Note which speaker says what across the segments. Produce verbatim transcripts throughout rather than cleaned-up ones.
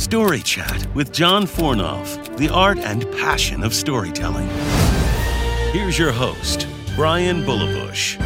Speaker 1: Story Chat with John Fornoff, the art and passion of storytelling. Here's your host, Brian Bullabush.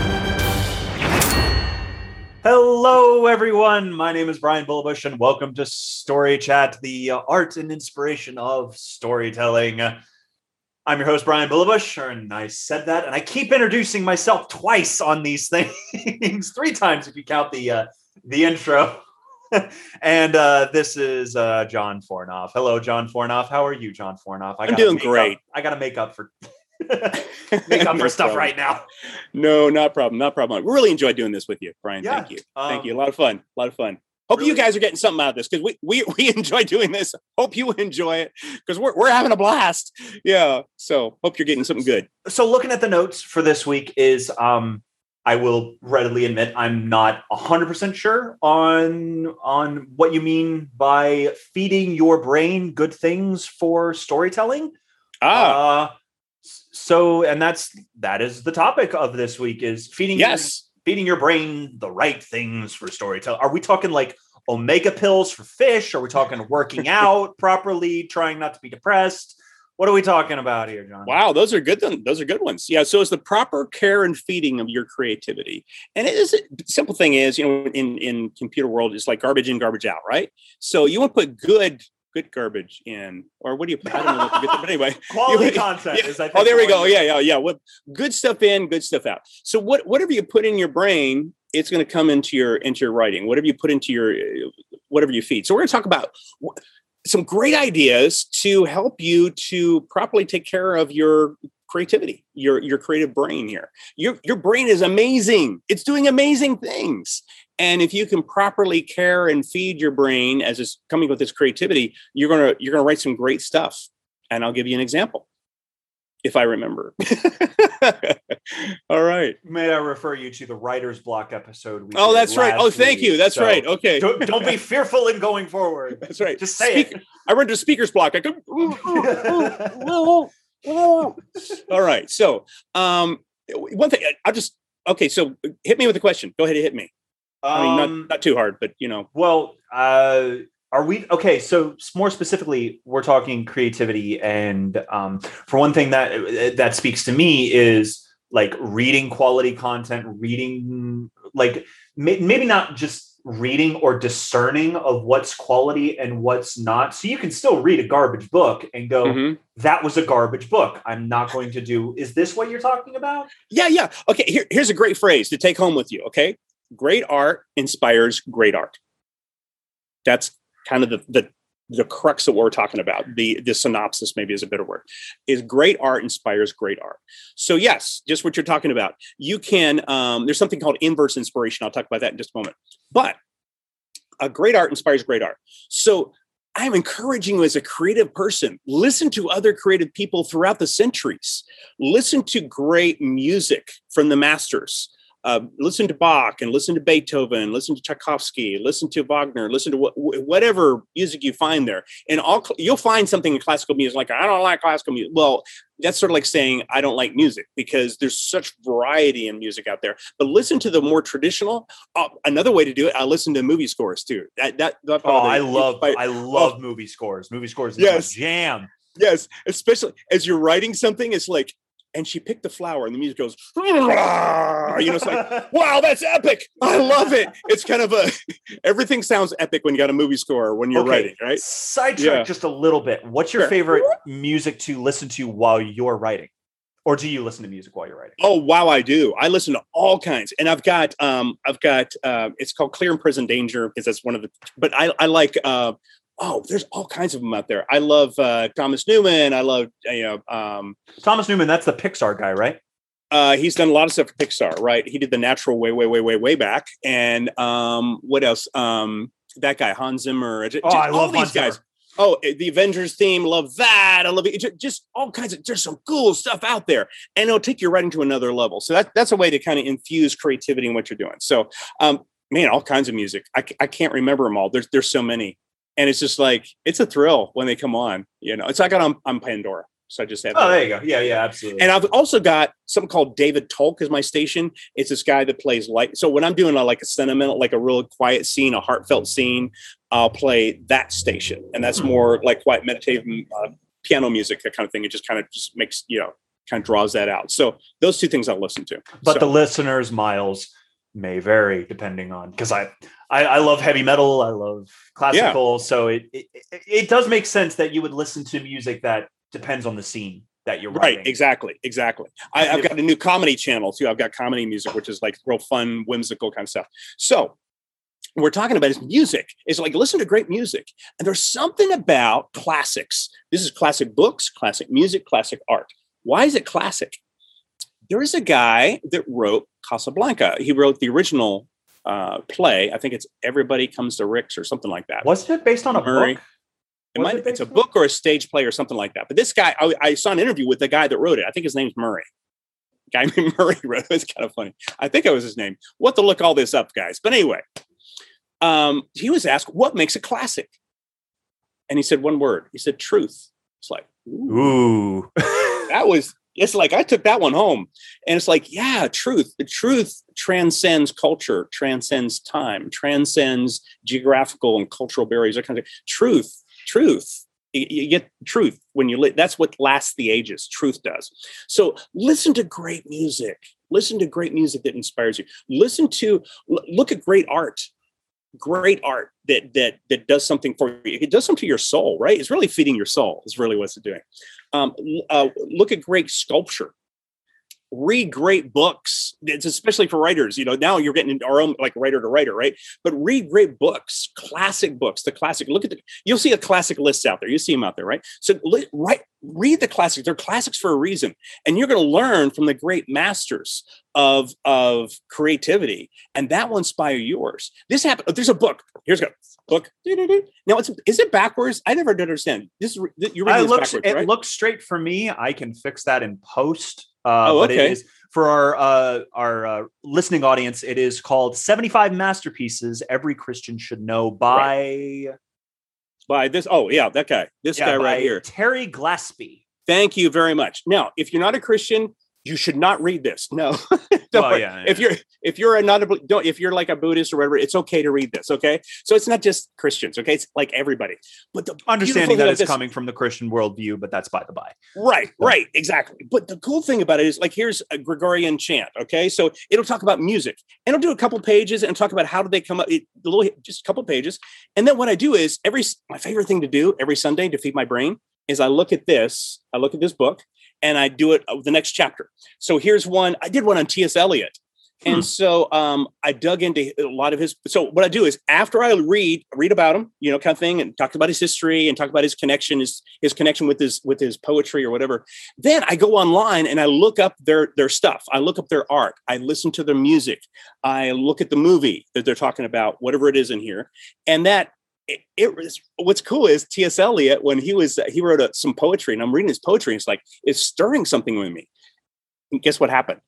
Speaker 2: Hello, everyone. My name is Brian Bullabush, and welcome to Story Chat, the uh, art and inspiration of storytelling. I'm your host, Brian Bullabush, and I said that, and I keep introducing myself twice on these things, three times if you count the uh, the intro. and uh, this is uh, John Fornoff. Hello, John Fornoff. How are you, John Fornoff? I
Speaker 3: I'm doing great.
Speaker 2: Up, I got to make up for make up
Speaker 3: no
Speaker 2: for stuff
Speaker 3: problem.
Speaker 2: right now.
Speaker 3: No, not problem. Not problem. We really enjoyed doing this with you, Brian.
Speaker 2: Yeah,
Speaker 3: Thank you.
Speaker 2: um,
Speaker 3: Thank you. A lot of fun. A lot of fun. Hope
Speaker 2: really?
Speaker 3: you guys are getting something out of this because we, we we enjoy doing this. Hope you enjoy it because we're we're having a blast. Yeah. So hope you're getting something good.
Speaker 2: So looking at the notes for this week is um I will readily admit I'm not one hundred percent sure on on what you mean by feeding your brain good things for storytelling.
Speaker 3: Ah.
Speaker 2: Uh, so and that's that is the topic of this week is feeding
Speaker 3: Yes.
Speaker 2: your, feeding your brain the right things for storytelling. Are we talking like omega pills for fish? Are we talking working out properly, trying not to be depressed? What are we talking about here, John?
Speaker 3: Wow, those are good. Those are good ones. Yeah. So it's the proper care and feeding of your creativity. And it is a simple thing is, you know, in, in computer world, it's like garbage in, garbage out, right? So you want to put good, good garbage in, or what do you put? I don't know what to get, but anyway.
Speaker 2: Quality
Speaker 3: you,
Speaker 2: content.
Speaker 3: Yeah.
Speaker 2: Is, I think,
Speaker 3: oh, there we go.
Speaker 2: quality.
Speaker 3: Yeah, yeah, yeah. What, good stuff in, good stuff out. So what, whatever you put in your brain, it's going to come into your, into your writing. Whatever you put into your, whatever you feed. So we're going to talk about some great ideas to help you to properly take care of your creativity, your, your creative brain here. Your, your brain is amazing. It's doing amazing things. And if you can properly care and feed your brain as it's coming with this creativity, you're going to, you're going to write some great stuff. And I'll give you an example if I remember. All right.
Speaker 2: May I refer you to the writer's block episode? We
Speaker 3: oh,
Speaker 2: did
Speaker 3: that's right.
Speaker 2: last
Speaker 3: Oh, thank
Speaker 2: week.
Speaker 3: you. That's
Speaker 2: So
Speaker 3: right. Okay.
Speaker 2: Don't, don't be fearful in going forward.
Speaker 3: That's right.
Speaker 2: Just say
Speaker 3: Speak,
Speaker 2: it.
Speaker 3: I read the speaker's block. I go, all right. So um, one thing, I'll just, okay. So hit me with a question. Go ahead and hit me. I mean,
Speaker 2: Um,
Speaker 3: not, not too hard, but you know.
Speaker 2: well, uh, are we okay? So more specifically, we're talking creativity, and um, for one thing that that speaks to me is like reading quality content, reading like may, maybe not just reading or discerning of what's quality and what's not. So you can still read a garbage book and go,
Speaker 3: Mhm.
Speaker 2: that was a garbage book. I'm not going to do. Is this what you're talking about?
Speaker 3: Yeah, yeah. Okay, here, here's a great phrase to take home with you, okay? Great art inspires great art. That's kind of the, the, the crux of what we're talking about. The, the synopsis maybe is a better word, is great art inspires great art. So yes, just what you're talking about. You can, um, there's something called inverse inspiration. I'll talk about that in just a moment. But a great art inspires great art. So I'm encouraging you as a creative person, listen to other creative people throughout the centuries. Listen to great music from the masters. Uh, listen to Bach and listen to Beethoven, listen to Tchaikovsky, listen to Wagner, listen to wh- whatever music you find there. And all cl- you'll find something in classical music like, I don't like classical music. Well, that's sort of like saying I don't like music because there's such variety in music out there. But listen to the more traditional. Uh, another way to do it, I listen to movie scores too. That that, that
Speaker 2: Oh, I love
Speaker 3: I,
Speaker 2: I love
Speaker 3: oh,
Speaker 2: movie scores. Movie scores is
Speaker 3: yes.
Speaker 2: my jam.
Speaker 3: Yes, especially as you're writing something, it's like, and she picked the flower and the music goes, you know, it's like, wow, that's epic. I love it. It's kind of a, everything sounds epic when you got a movie score when you're
Speaker 2: Okay,
Speaker 3: writing, right?
Speaker 2: Sidetrack
Speaker 3: Yeah.
Speaker 2: just a little bit. What's your
Speaker 3: Sure.
Speaker 2: favorite music to listen to while you're writing? Or do you listen to music while you're writing?
Speaker 3: Oh, wow, I do. I listen to all kinds. And I've got, um, I've got, uh, it's called Clear and Present Danger because that's one of the, but I, I like, uh, oh, there's all kinds of them out there. I love uh, Thomas Newman. I love, you know, um,
Speaker 2: Thomas Newman, that's the Pixar guy, right?
Speaker 3: Uh, he's done a lot of stuff for Pixar, right? He did The Natural way, way, way, way, way back. And um, what else? Um, that guy, Hans Zimmer. Just,
Speaker 2: Oh, I
Speaker 3: all
Speaker 2: love
Speaker 3: these
Speaker 2: Hans
Speaker 3: guys.
Speaker 2: Zimmer.
Speaker 3: Oh, the Avengers theme, love that. I love it. Just, just all kinds of, there's some cool stuff out there. And it'll take your writing to another level. So that, that's a way to kind of infuse creativity in what you're doing. So, um, man, all kinds of music. I, I can't remember them all. There's, there's so many. And it's just like, it's a thrill when they come on, you know, it's like on, on Pandora. So I just had
Speaker 2: Oh,
Speaker 3: that.
Speaker 2: there you go. Yeah, yeah, absolutely.
Speaker 3: And I've also got something called David Tolk is my station. It's this guy that plays light. So when I'm doing a, like a sentimental, like a real quiet scene, a heartfelt scene, I'll play that station, and that's more like quiet meditative uh, piano music, that kind of thing. It just kind of just makes, you know, kind of draws that out. So those two things I'll listen to.
Speaker 2: But
Speaker 3: so.
Speaker 2: the listeners' miles may vary depending on, because I, I I love heavy metal, I love classical, yeah. so it, it it does make sense that you would listen to music that depends on the scene that you're writing.
Speaker 3: Right, exactly, exactly. I, I've got a new comedy channel too. I've got comedy music, which is like real fun, whimsical kind of stuff. So what we're talking about is music. It's like, listen to great music. And there's something about classics. This is classic books, classic music, classic art. Why is it classic? There is a guy that wrote Casablanca. He wrote the original uh, play. I think it's Everybody Comes to Rick's or something like that.
Speaker 2: Wasn't it based on a
Speaker 3: Murray.
Speaker 2: book?
Speaker 3: It might, it it's a book or a stage play or something like that. But this guy, I, I saw an interview with the guy that wrote it. I think his name's Murray. Guy named Murray wrote it. It's kind of funny. I think it was his name. We'll have to look all this up, guys. But anyway, um, he was asked, what makes a classic? And he said one word. He said truth. It's like, ooh.
Speaker 2: ooh.
Speaker 3: That was, it's like, I took that one home. And it's like, yeah, truth. The truth transcends culture, transcends time, transcends geographical and cultural barriers. That kind of thing. Truth, truth. You, you get truth when you li- that's what lasts the ages. Truth does. So listen to great music. Listen to great music that inspires you. Listen to, l- look at great art. Great art that that that does something for you. It does something to your soul, right? It's really feeding your soul. Is really what's it doing. Um, uh, look at great sculpture. Read great books. It's especially for writers. You know, now you're getting into our own, like, writer to writer, right? But read great books, classic books. The classic. Look at the. You'll see a classic list out there. You see them out there, right? So, li- right, read the classics. They're classics for a reason, and you're going to learn from the great masters of of creativity, and that will inspire yours. This happened. There's a book. Here's a book. Now, it's is it backwards? I never did understand. This is you're reading this
Speaker 2: looks,
Speaker 3: backwards, right?
Speaker 2: It looks straight for me. I can fix that in post. Uh,
Speaker 3: oh,
Speaker 2: but
Speaker 3: okay.
Speaker 2: It is for our uh, our uh, listening audience. It is called seventy-five Masterpieces Every Christian Should Know by
Speaker 3: right. by this. Oh, yeah, that guy. This
Speaker 2: yeah,
Speaker 3: guy right here,
Speaker 2: Terry Glaspie.
Speaker 3: Thank you very much. Now, if you're not a Christian, you should not read this. No,
Speaker 2: well, yeah, yeah.
Speaker 3: if you're if you're a not a don't if you're like a Buddhist or whatever, it's okay to read this. Okay, so it's not just Christians. Okay, it's like everybody. But the
Speaker 2: understanding that it's
Speaker 3: this,
Speaker 2: coming from the Christian worldview, but that's by the by.
Speaker 3: Right, right, exactly. But the cool thing about it is, like, here's a Gregorian chant. Okay, so it'll talk about music, and it'll do a couple pages and talk about how did they come up. It, the little just a couple pages, and then what I do is every my favorite thing to do every Sunday to feed my brain is I look at this. I look at this book. And I do it the next chapter. So here's one. I did one on T S Eliot. And hmm. so um, I dug into a lot of his. So what I do is after I read, read about him, you know, kind of thing, and talk about his history and talk about his connection, his, his connection with his, with his poetry or whatever. Then I go online and I look up their, their stuff. I look up their art. I listen to their music. I look at the movie that they're talking about, whatever it is in here. And that, It, it was what's cool is T S Eliot, when he was he wrote a, some poetry, and I'm reading his poetry. And it's like it's stirring something with me. And guess what happened?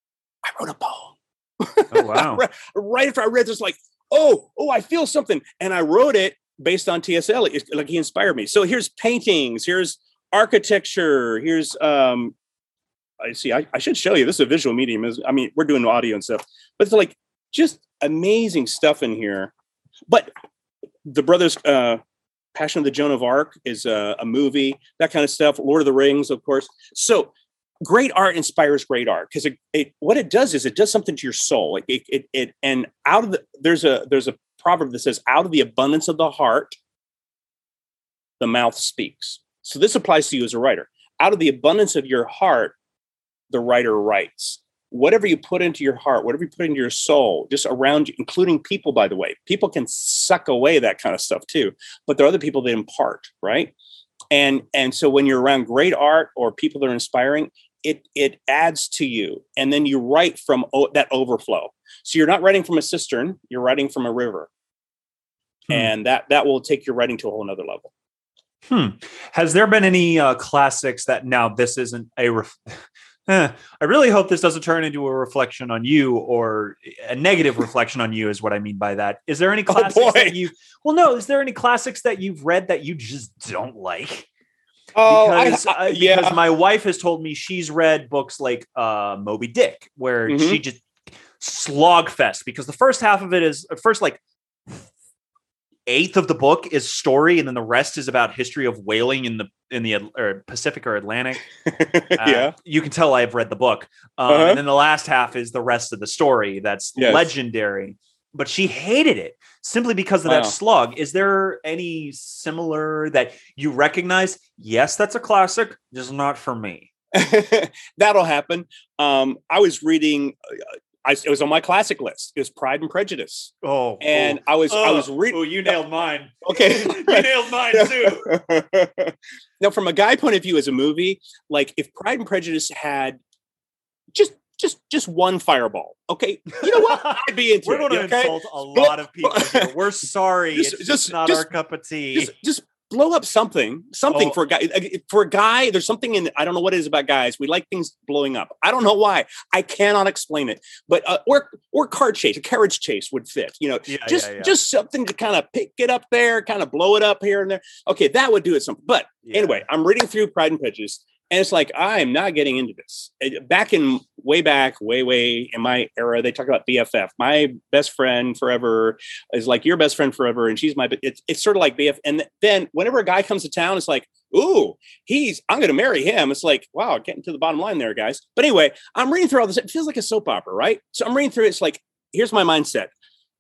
Speaker 3: I wrote a poem.
Speaker 2: Oh wow!
Speaker 3: right, right after I read this, like oh oh, I feel something, and I wrote it based on T S Eliot. It's like he inspired me. So here's paintings, here's architecture, here's um. I see. I, I should show you. This is a visual medium. I mean, we're doing audio and stuff, but it's like just amazing stuff in here. But the brothers, uh, Passion of the Joan of Arc is a, a movie, that kind of stuff. Lord of the Rings, of course. So great art inspires great art because it, it, what it does is it does something to your soul. Like it, it, it, and out of the, there's a, there's a proverb that says, out of the abundance of the heart, the mouth speaks. So this applies to you as a writer. Out of the abundance of your heart, the writer writes. Whatever you put into your heart, whatever you put into your soul, just around you, including people, by the way, people can suck away that kind of stuff too, but there are other people that impart, right? And, and so when you're around great art or people that are inspiring, it, it adds to you. And then you write from o- that overflow. So you're not writing from a cistern, you're writing from a river. Hmm. And that, that will take your writing to a whole nother level.
Speaker 2: Hmm. Has there been any uh, classics that now this isn't a, ref- I really hope this doesn't turn into a reflection on you or a negative reflection on you is what I mean by that. Is there any classics
Speaker 3: oh
Speaker 2: that you, well, no, is there any classics that you've read that you just don't like?
Speaker 3: Oh,
Speaker 2: because,
Speaker 3: I, I,
Speaker 2: uh,
Speaker 3: yeah.
Speaker 2: because my wife has told me she's read books like uh, Moby Dick, where mm-hmm. she just slogfest because the first half of it is first, like eighth of the book is story, and then the rest is about history of whaling in the in the or Pacific or Atlantic.
Speaker 3: Yeah,
Speaker 2: uh, you can tell I've read the book, um,
Speaker 3: Uh-huh.
Speaker 2: and then the last half is the rest of the story. That's
Speaker 3: Yes.
Speaker 2: legendary. But she hated it simply because of
Speaker 3: Wow.
Speaker 2: that slug. Is there any similar that you recognize? Yes, that's a classic, just not for me.
Speaker 3: That'll happen. Um, I was reading. uh, I, it was on my classic list. It was Pride and Prejudice,
Speaker 2: Oh,
Speaker 3: and I was I was
Speaker 2: oh,
Speaker 3: reading.
Speaker 2: oh, you nailed mine.
Speaker 3: Okay,
Speaker 2: You nailed mine too.
Speaker 3: Now, from a guy point of view, as a movie, like if Pride and Prejudice had just just just one fireball, okay, you know what? I'd be into
Speaker 2: We're
Speaker 3: it.
Speaker 2: going to
Speaker 3: okay?
Speaker 2: insult a lot of people here. We're sorry.
Speaker 3: Just-
Speaker 2: it's just,
Speaker 3: just-
Speaker 2: not
Speaker 3: just-
Speaker 2: our cup of tea.
Speaker 3: Just, just blow up something, something
Speaker 2: Oh.
Speaker 3: for a guy. For a guy, there's something in. I don't know what it is about guys. We like things blowing up. I don't know why. I cannot explain it. But uh, or or car chase, a carriage chase would fit. You know,
Speaker 2: Yeah,
Speaker 3: just
Speaker 2: yeah, yeah.
Speaker 3: just something to kind of pick it up there, kind of blow it up here and there. Okay, that would do it. Something. But
Speaker 2: Yeah.
Speaker 3: anyway, I'm reading through Pride and Prejudice, and it's like I'm not getting into this. Uh, Back in way back, way way in my era, they talk about B F F. My best friend forever is like your best friend forever, and she's my. It's it's sort of like B F. And then whenever a guy comes to town, it's like, ooh, he's I'm going to marry him. It's like, wow, getting to the bottom line there, guys. But anyway, I'm reading through all this. It feels like a soap opera, right? So I'm reading through it. It's like, here's my mindset.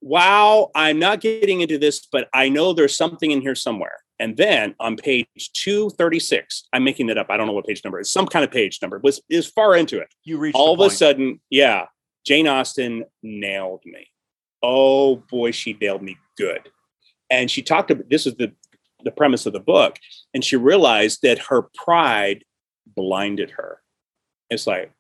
Speaker 3: Wow, I'm not getting into this, but I know there's something in here somewhere. And then on page two thirty-six, I'm making it up. I don't know what page number it is. Some kind of page number. It was is far into it.
Speaker 2: You reached
Speaker 3: All
Speaker 2: the
Speaker 3: of a
Speaker 2: point.
Speaker 3: sudden, yeah, Jane Austen nailed me. Oh boy, she nailed me good. And she talked about this is the the premise of the book, and she realized that her pride blinded her. It's like,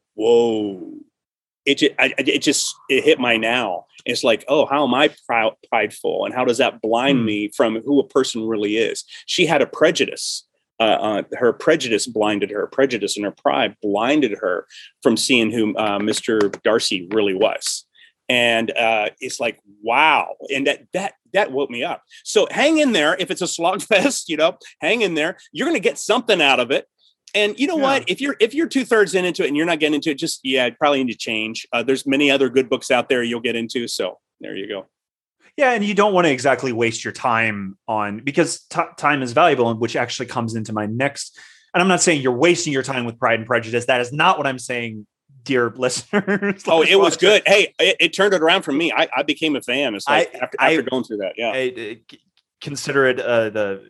Speaker 3: whoa. It just, I, it just it hit my now. It's like, oh, how am I proud, prideful, and how does that blind
Speaker 2: Hmm.
Speaker 3: me from who a person really is? She had a prejudice. Uh, uh, her prejudice blinded her. Prejudice and her pride blinded her from seeing who uh, Mister Darcy really was. And uh, it's like, wow, and that that that woke me up. So hang in there. If it's a slog fest, you know, hang in there. You're going to get something out of it. And you know
Speaker 2: Yeah.
Speaker 3: what? If you're if you're two thirds into it and you're not getting into it, just yeah, probably need to change. Uh, there's many other good books out there you'll get into. So there you go.
Speaker 2: Yeah, and you don't want to exactly waste your time on because t- time is valuable, and which actually comes into my next. And I'm not saying you're wasting your time with Pride and Prejudice. That is not what I'm saying, dear listeners.
Speaker 3: Oh, it was good. Hey, it, it turned it around for me. I, I became a fan. It's like
Speaker 2: I-
Speaker 3: after,
Speaker 2: I-
Speaker 3: after going through that. Yeah.
Speaker 2: I, I- consider it uh, the.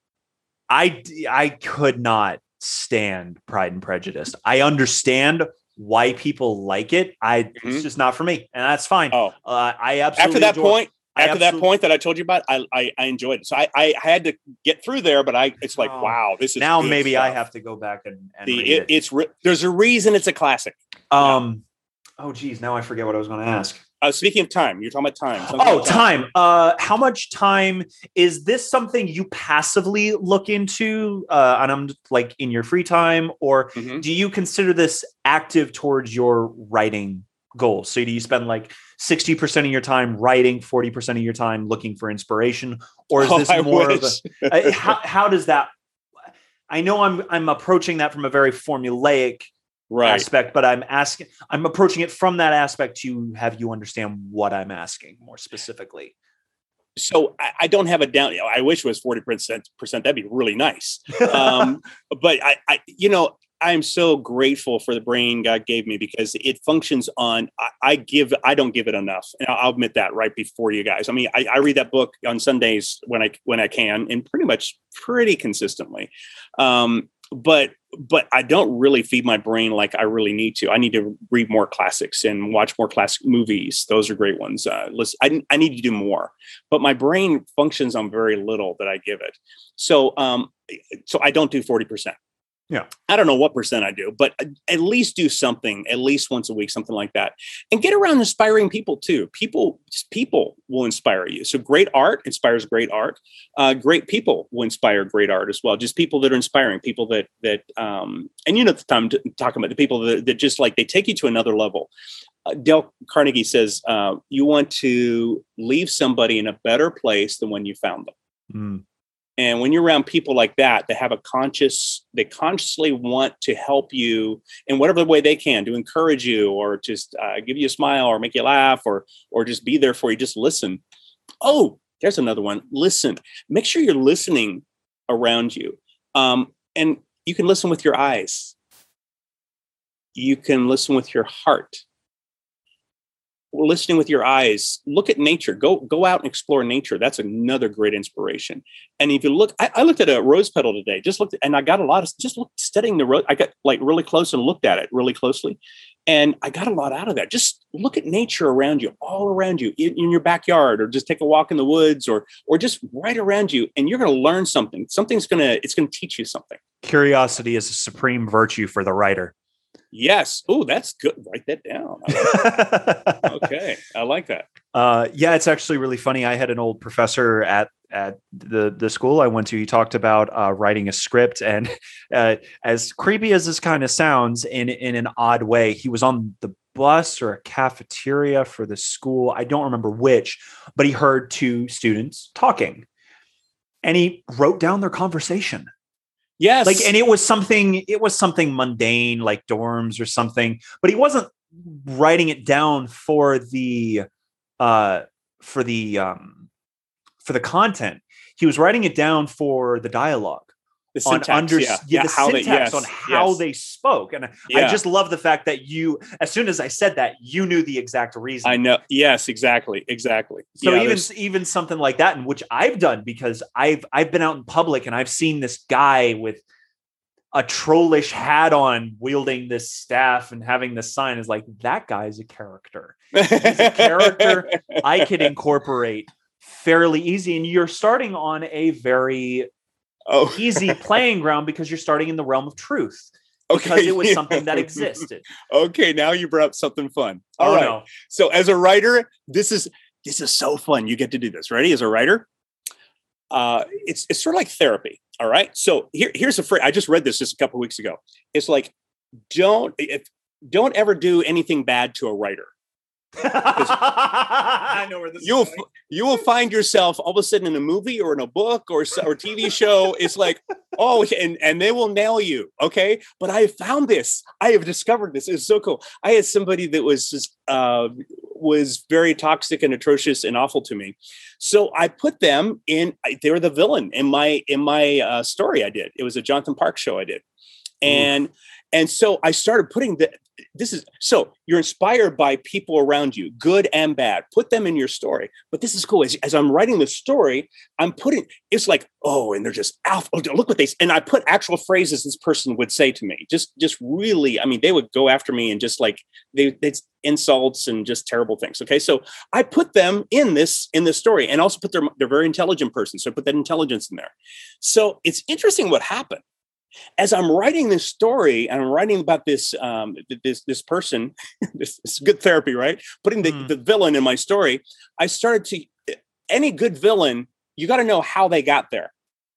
Speaker 2: I I could not stand Pride and Prejudice. I understand why people like it. I
Speaker 3: Mhm.
Speaker 2: it's just not for me, and that's fine.
Speaker 3: Oh,
Speaker 2: Uh, I absolutely
Speaker 3: after that
Speaker 2: adore-
Speaker 3: point,
Speaker 2: I
Speaker 3: after that
Speaker 2: absolutely-
Speaker 3: point that I told you about, I, I I enjoyed it. So I I had to get through there, but I it's like
Speaker 2: Oh.
Speaker 3: wow, this is
Speaker 2: now
Speaker 3: good
Speaker 2: maybe I
Speaker 3: stuff.
Speaker 2: have to go back and, and
Speaker 3: the
Speaker 2: read
Speaker 3: it,
Speaker 2: it.
Speaker 3: it's re- there's a reason it's a classic.
Speaker 2: Um, oh geez, now I forget what I was going to ask.
Speaker 3: Uh, speaking of time, you're talking about time. Something
Speaker 2: Oh,
Speaker 3: about
Speaker 2: time. Uh, how much time is this something you passively look into? Uh, and I'm like in your free time, or
Speaker 3: Mhm.
Speaker 2: do you consider this active towards your writing goals? So do you spend like sixty percent of your time writing, forty percent of your time looking for inspiration, or is
Speaker 3: Oh,
Speaker 2: this
Speaker 3: I
Speaker 2: more of
Speaker 3: wish.
Speaker 2: a, uh, how, how does that, I know I'm, I'm approaching that from a very formulaic
Speaker 3: right?
Speaker 2: aspect, but I'm asking, I'm approaching it from that aspect to have you understand what I'm asking more specifically.
Speaker 3: So I, I don't have a down. I wish it was forty percent. Percent that'd be really nice. Um, but I, I, you know, I'm so grateful for the brain God gave me because it functions on. I, I give. I don't give it enough, and I'll admit that right before you guys. I mean, I, I read that book on Sundays when I when I can, and pretty much pretty consistently. Um, but but I don't really feed my brain like I really need to. I need to read more classics and watch more classic movies. Those are great ones. Uh, listen, I, I need to do more, but my brain functions on very little that I give it. So um, so I don't do forty percent.
Speaker 2: Yeah.
Speaker 3: I don't know what percent I do, but at least do something at least once a week, something like that. And get around inspiring people too. People, just people will inspire you. So great art inspires great art. Uh, great people will inspire great art as well. Just people that are inspiring, people that, that, um, and you know, the time to, talking about the people that, that just like, they take you to another level. Uh, Dale Carnegie says, uh, you want to leave somebody in a better place than when you found them.
Speaker 2: Mm.
Speaker 3: And when you're around people like that, they have a conscious, they consciously want to help you in whatever way they can to encourage you or just uh, give you a smile or make you laugh or, or just be there for you. Just listen. Oh, There's another one. Listen. Make sure you're listening around you. Um, and you can listen with your eyes. You can listen with your heart. Listening with your eyes. Look at nature. Go go out and explore nature. That's another great inspiration. And if you look, I, I looked at a rose petal today. Just looked, and I got a lot of just look, studying the rose. I got like really close and looked at it really closely, and I got a lot out of that. Just look at nature around you, all around you, in, in your backyard, or just take a walk in the woods, or or just right around you, and you're going to learn something. Something's gonna it's going to teach you something.
Speaker 2: Curiosity is a supreme virtue for the writer.
Speaker 3: Yes. Oh, that's good. Write that down. I like that. Okay. I like that.
Speaker 2: Uh, yeah, it's actually really funny. I had an old professor at at the, the school I went to. He talked about uh, writing a script. And uh, as creepy as this kind of sounds in, in an odd way, he was on the bus or a cafeteria for the school. I don't remember which, but he heard two students talking. And he wrote down their conversation.
Speaker 3: Yes.
Speaker 2: Like, and it was something, it was something mundane, like dorms or something, but he wasn't writing it down for the, uh, for the, um, for the content. He was writing it down for the dialogue.
Speaker 3: The syntax, on under,
Speaker 2: yeah. Yeah, the
Speaker 3: how
Speaker 2: syntax
Speaker 3: they, yes,
Speaker 2: on how
Speaker 3: yes.
Speaker 2: they spoke. And
Speaker 3: yeah.
Speaker 2: I just love the fact that you, as soon as I said that, you knew the exact reason.
Speaker 3: I know. Yes, exactly. Exactly.
Speaker 2: So
Speaker 3: yeah,
Speaker 2: even,
Speaker 3: there's...
Speaker 2: even something like that, and which I've done because I've, I've been out in public and I've seen this guy with a trollish hat on wielding this staff and having this sign is like, that guy's a character. He's a character I could incorporate fairly easy. And you're starting on a very oh. easy playing ground because you're starting in the realm of truth. Because okay. it was something that existed.
Speaker 3: Okay, now you brought up something fun. All
Speaker 2: oh,
Speaker 3: right.
Speaker 2: No.
Speaker 3: So as a writer, this is this is so fun. You get to do this. Ready? As a writer, uh, it's it's sort of like therapy. All right. So here, here's a phrase. I just read this just a couple of weeks ago. It's like, don't if, don't ever do anything bad to a writer.
Speaker 2: I know where this
Speaker 3: you'll
Speaker 2: is going.
Speaker 3: You will find yourself all of a sudden in a movie or in a book or or T V show. It's like, oh, and and they will nail you. Okay, but I have found this. I have discovered this. It's so cool. I had somebody that was just uh, was very toxic and atrocious and awful to me. So I put them in. They were the villain in my in my uh, story. I did. It was a Jonathan Park show I did, and. Ooh. And so I started putting the, this is, so you're inspired by people around you, good and bad, put them in your story. But this is cool. As, as I'm writing the story, I'm putting, it's like, oh, and they're just alpha. Oh, look what they, and I put actual phrases this person would say to me. Just, just really, I mean, they would go after me and just like, they, it's insults and just terrible things. Okay. So I put them in this, in this story and also put their, they're very intelligent person. So I put that intelligence in there. So it's interesting what happened. As I'm writing this story and I'm writing about this um, this this person, this, this is good therapy, right? Putting the, mm. the villain in my story, I started to, any good villain, you got to know how they got there.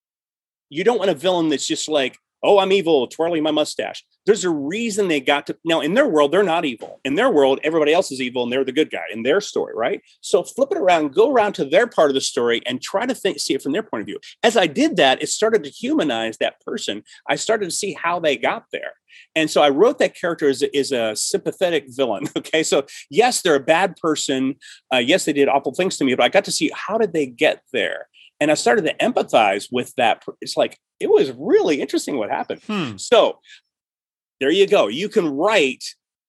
Speaker 3: You don't want a villain that's just like, oh, I'm evil, twirling my mustache. There's a reason they got to, now in their world, they're not evil. In their world, everybody else is evil and they're the good guy in their story, right? So flip it around, go around to their part of the story and try to think, see it from their point of view. As I did that, it started to humanize that person. I started to see how they got there. And so I wrote that character as a, as a sympathetic villain. Okay. So yes, they're a bad person. Uh, yes, they did awful things to me, but I got to see how did they get there? And I started to empathize with that. It's like, it was really interesting what happened. Hmm. So there you go. You can write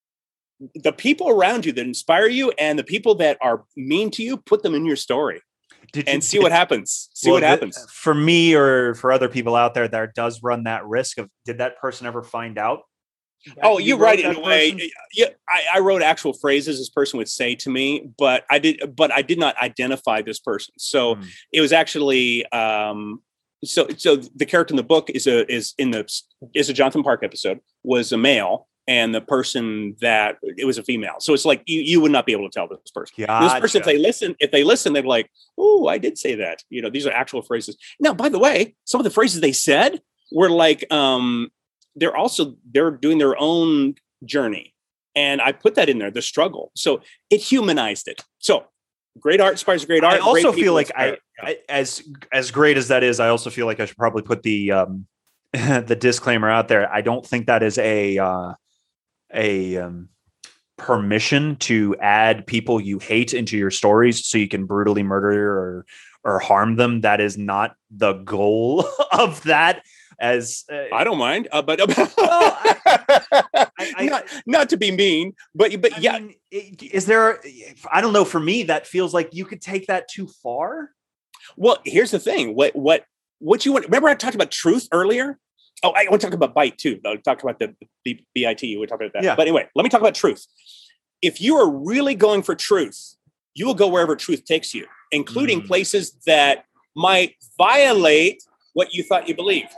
Speaker 3: the people around you that inspire you and the people that are mean to you, put them in your story did and you, see did, what happens. See well, what happens.
Speaker 2: The, for me or for other people out there that does run that risk of, did that person ever find out?
Speaker 3: Oh, you, you write it in a way. Yeah, I, I wrote actual phrases this person would say to me, but I did, but I did not identify this person. So hmm. it was actually, um, So, so the character in the book is a is in the is a Jonathan Park episode was a male, and the person that it was a female. So it's like you you would not be able to tell this person. Gotcha. This person, if they listen, if they listen, they're like, "Oh, I did say that." You know, these are actual phrases. Now, by the way, some of the phrases they said were like, um, they're also they're doing their own journey, and I put that in there, the struggle. So it humanized it. So. Great art inspires great art.
Speaker 2: I also
Speaker 3: great
Speaker 2: feel like I, I, as as great as that is, I also feel like I should probably put the um, the disclaimer out there. I don't think that is a uh, a um, permission to add people you hate into your stories so you can brutally murder or or harm them. That is not the goal of that. As uh,
Speaker 3: I don't mind, uh, but
Speaker 2: well, I, I,
Speaker 3: not not to be mean, but but
Speaker 2: I
Speaker 3: yeah,
Speaker 2: mean, is there? I don't know. For me, that feels like you could take that too far.
Speaker 3: Well, here's the thing. What what what you want? Remember, I talked about truth earlier. Oh, I want to talk about bite too. I talked about the the B I T. We talked about that.
Speaker 2: Yeah.
Speaker 3: But anyway, let me talk about truth. If you are really going for truth, you will go wherever truth takes you, including mm. places that might violate what you thought you believed.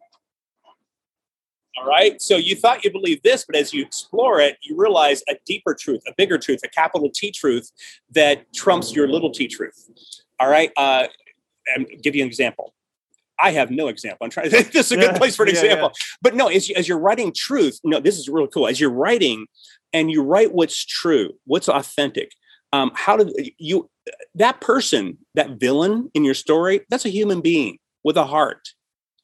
Speaker 3: All right. So you thought you believed this, but as you explore it, you realize a deeper truth, a bigger truth, a capital T truth that trumps your little t truth. All right. Uh, I'll give you an example. I have no example. I'm trying to, this is a good yeah, place for an yeah, example. Yeah. But no, as, you, as you're writing truth, no, this is really cool. As you're writing and you write what's true, what's authentic, um, how do you, that person, that villain in your story, that's a human being with a heart.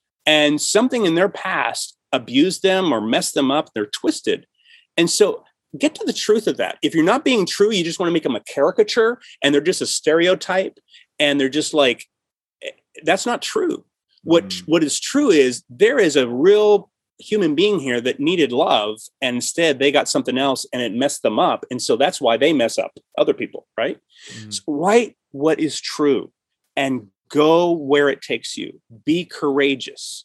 Speaker 3: And something in their past abused them or messed them up. They're twisted. And so get to the truth of that. If you're not being true, you just want to make them a caricature and they're just a stereotype and they're just like, that's not true. What, mm. what is true is there is a real human being here that needed love. And instead they got something else and it messed them up. And so that's why they mess up other people. Right. Mm. So write what is true and go where it takes you. Be courageous.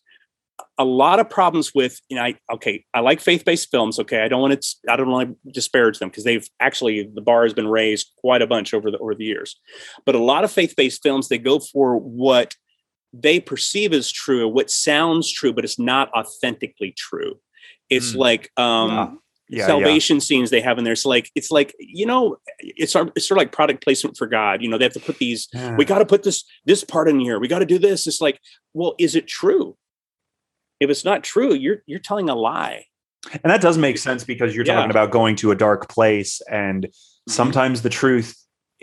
Speaker 3: A lot of problems with, you know, I, okay, I like faith-based films. Okay. I don't want to, I don't want to disparage them because they've actually, the bar has been raised quite a bunch over the, over the years, but a lot of faith-based films, they go for what they perceive as true, what sounds true, but it's not authentically true. It's mm. like, um, yeah. Yeah, salvation yeah. scenes they have in there. It's like, it's like, you know, it's, it's sort of like product placement for God. You know, they have to put these, yeah. we got to put this, this part in here. We got to do this. It's like, well, is it true? If it's not true, you're you're telling a lie.
Speaker 2: And that does make sense because you're yeah. talking about going to a dark place. And mm-hmm. sometimes the truth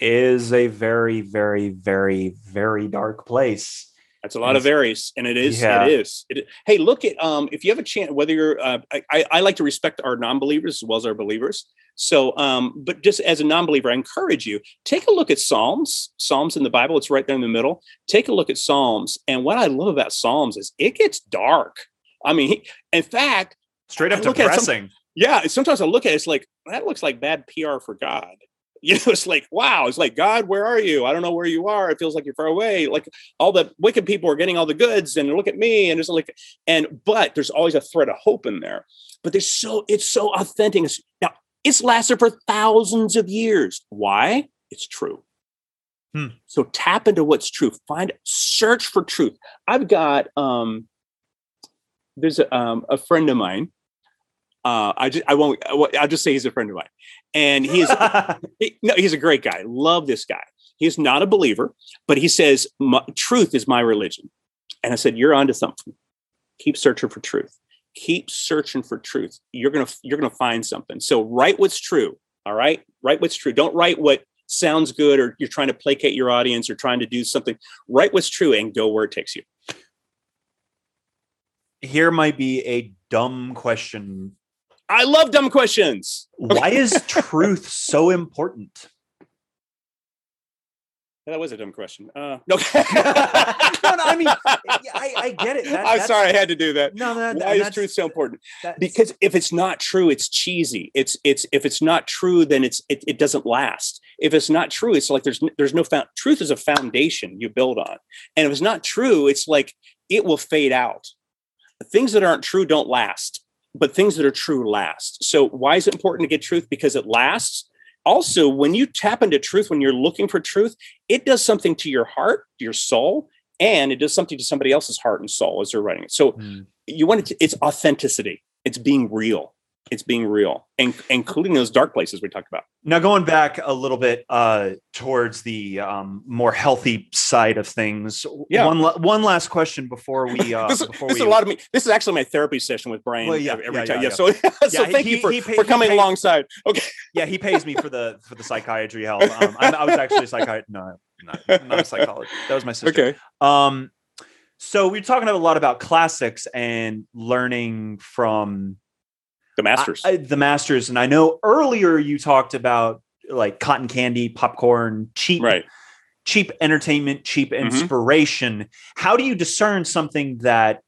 Speaker 2: is a very, very, very, very dark place.
Speaker 3: That's a lot and of varies. And it is, yeah. it is. It, hey, look at, um, if you have a chance, whether you're, uh, I, I like to respect our non-believers as well as our believers. So, um, but just as a non-believer, I encourage you, take a look at Psalms, Psalms in the Bible. It's right there in the middle. Take a look at Psalms. And what I love about Psalms is it gets dark. I mean, he, in fact,
Speaker 2: straight up depressing.
Speaker 3: Some, yeah. Sometimes I look at it, it's like, that looks like bad P R for God. You know, it's like, wow, it's like, God, where are you? I don't know where you are. It feels like you're far away. Like all the wicked people are getting all the goods and look at me. And it's like, and, but there's always a thread of hope in there, but there's so, it's so authentic. It's, now it's lasted for thousands of years. Why? It's true. Hmm. So tap into what's true. Find, search for truth. I've got, um, there's a, um, a friend of mine. Uh, I just, I won't, I'll just say he's a friend of mine. And he is, he, no, he's a great guy. Love this guy. He's not a believer, but he says, truth is my religion. And I said, you're onto something. Keep searching for truth. Keep searching for truth. You're going to, you're going to find something. So write what's true. All right. Write what's true. Don't write what sounds good, or you're trying to placate your audience or trying to do something. Write what's true and go where it takes you.
Speaker 2: Here might be a dumb question.
Speaker 3: I love dumb questions.
Speaker 2: Why is truth so important?
Speaker 3: That was a dumb question. Uh,
Speaker 2: no. no, no, I mean, I, I get it.
Speaker 3: That, I'm sorry, I had to do that.
Speaker 2: No, no,
Speaker 3: Why is truth so important? Because if it's not true, it's cheesy. It's it's if it's not true, then it's it, it doesn't last. If it's not true, it's like there's there's no found. Truth is a foundation you build on, and if it's not true, it's like it will fade out. Things that aren't true don't last, but things that are true last. So why is it important to get truth? Because it lasts. Also, when you tap into truth, when you're looking for truth, it does something to your heart, your soul, and it does something to somebody else's heart and soul as they're writing it. So mm. you want it to, it's authenticity. It's being real. It's being real, and including those dark places we talked about.
Speaker 2: Now, going back a little bit uh, towards the um, more healthy side of things.
Speaker 3: Yeah.
Speaker 2: One, one last question before we. Uh,
Speaker 3: this
Speaker 2: before
Speaker 3: this
Speaker 2: we,
Speaker 3: is a lot of me. This is actually my therapy session with Brian.
Speaker 2: Well, yeah,
Speaker 3: every
Speaker 2: yeah,
Speaker 3: time.
Speaker 2: Yeah,
Speaker 3: yeah,
Speaker 2: yeah.
Speaker 3: So, so
Speaker 2: yeah,
Speaker 3: thank
Speaker 2: he,
Speaker 3: you for,
Speaker 2: he pay,
Speaker 3: for coming
Speaker 2: pays,
Speaker 3: alongside. Okay.
Speaker 2: Yeah, he pays me for the for the psychiatry help. Um, I, I was actually a psychiatrist. No, not, not a psychologist. That was my sister.
Speaker 3: Okay.
Speaker 2: Um, so we're talking a lot about classics and learning from
Speaker 3: The Masters.
Speaker 2: I, I, the Masters. And I know earlier you talked about like cotton candy, popcorn, cheap,
Speaker 3: right.
Speaker 2: cheap entertainment, cheap inspiration. Mm-hmm. How do you discern something that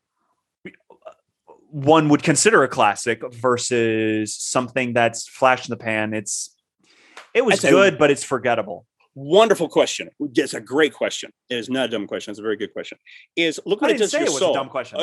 Speaker 2: one would consider a classic versus something that's flash in the pan? It's it was that's good, a, but it's forgettable.
Speaker 3: Wonderful question. It's a great question. It is not a dumb question. It's a very good question. Is look what
Speaker 2: I
Speaker 3: it does to your
Speaker 2: it was
Speaker 3: soul.
Speaker 2: A dumb question.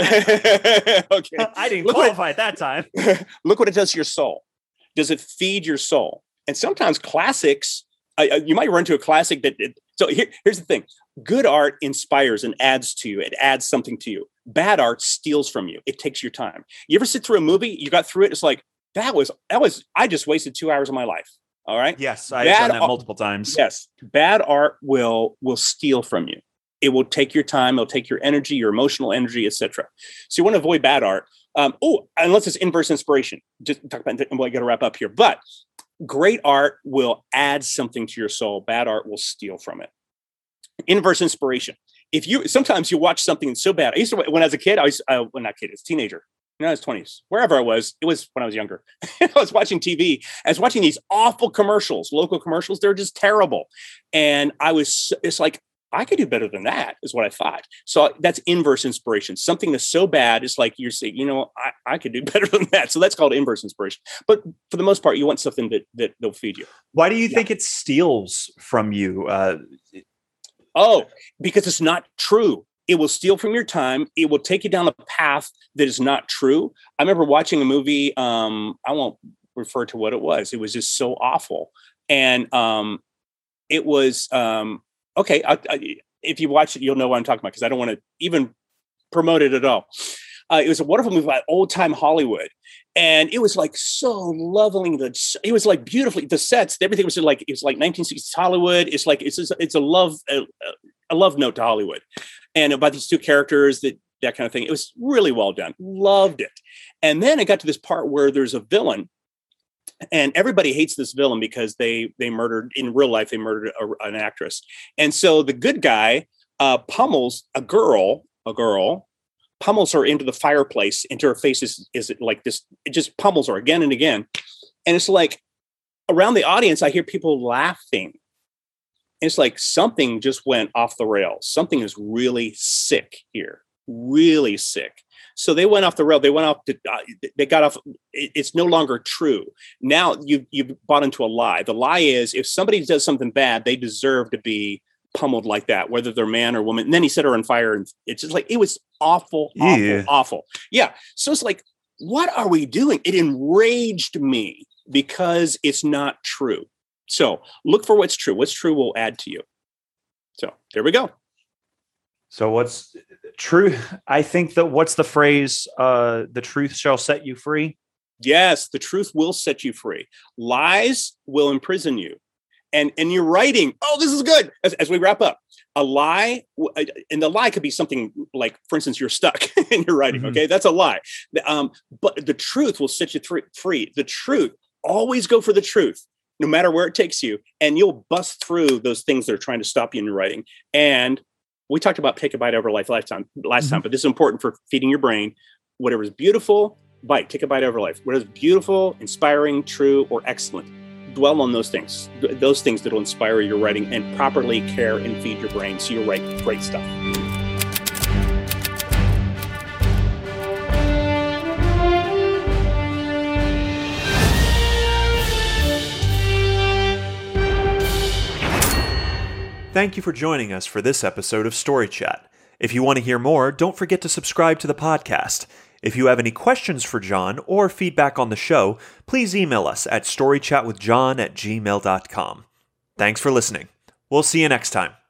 Speaker 3: Okay,
Speaker 2: I didn't
Speaker 3: look
Speaker 2: qualify
Speaker 3: it,
Speaker 2: at that time.
Speaker 3: Look what it does to your soul. Does it feed your soul? And sometimes classics, uh, you might run to a classic that. It, so here, here's the thing: good art inspires and adds to you. It adds something to you. Bad art steals from you. It takes your time. You ever sit through a movie? You got through it. It's like that was that was. I just wasted two hours of my life. All right.
Speaker 2: Yes, I've done that art, multiple times.
Speaker 3: Yes, bad art will will steal from you. It will take your time. It'll take your energy, your emotional energy, et cetera. So you want to avoid bad art. Um, oh, unless it's inverse inspiration. Just talk about. I'm going to wrap up here, but great art will add something to your soul. Bad art will steal from it. Inverse inspiration. If you sometimes you watch something that's so bad. I used to when I was a kid. I was uh, well, not kid. It's teenager. In his twenties, wherever I was, it was when I was younger. I was watching T V. I was watching these awful commercials, local commercials. They're just terrible. And I was, it's like, I could do better than that, is what I thought. So that's inverse inspiration. Something that's so bad, it's like you're saying, you know, I, I could do better than that. So that's called inverse inspiration. But for the most part, you want something that, that they'll feed you.
Speaker 2: Why do you yeah. think it steals from you? Uh,
Speaker 3: oh, because it's not true. It will steal from your time. It will take you down a path that is not true. I remember watching a movie. Um, I won't refer to what it was. It was just so awful. And um, it was, um, okay, I, I, if you watch it, you'll know what I'm talking about because I don't want to even promote it at all. Uh, it was a wonderful movie about old time Hollywood. And it was like so lovely. The it was like beautifully the sets, everything was like it was like nineteen sixties Hollywood. It's like it's it's a love a, a love note to Hollywood, and about these two characters that that kind of thing. It was really well done. Loved it. And then it got to this part where there's a villain, and everybody hates this villain because they they murdered in real life. They murdered a, an actress, and so the good guy uh, pummels a girl, a girl. pummels her into the fireplace, into her face is, is like this. It just pummels her again and again. And it's like around the audience, I hear people laughing. It's like something just went off the rails. Something is really sick here, really sick. So they went off the rail. They went off. To, uh, they got off. It, it's no longer true. Now you you bought into a lie. The lie is if somebody does something bad, they deserve to be pummeled like that, whether they're man or woman. And then he set her on fire, and it's just like it was awful, awful, yeah. awful. Yeah. So it's like, what are we doing? It enraged me because it's not true. So look for what's true. What's true will add to you. So there we go.
Speaker 2: So what's true? I think that what's the phrase? Uh, the truth shall set you free.
Speaker 3: Yes, the truth will set you free. Lies will imprison you. And and you're writing, oh, this is good. As, as we wrap up, a lie, and the lie could be something like, for instance, you're stuck in your writing. Mm-hmm. Okay, that's a lie. Um, but the truth will set you th- free. The truth, always go for the truth, no matter where it takes you, and you'll bust through those things that are trying to stop you in your writing. And we talked about take a bite over life lifetime last mm-hmm. time, but this is important for feeding your brain. Whatever is beautiful, bite, take a bite over life. Whatever is beautiful, inspiring, true, or excellent. Dwell on those things, those things that will inspire your writing and properly care and feed your brain so you write great stuff.
Speaker 2: Thank you for joining us for this episode of Story Chat. If you want to hear more, don't forget to subscribe to the podcast. If you have any questions for John or feedback on the show, please email us at storychatwithjohn at gmail dot com. Thanks for listening. We'll see you next time.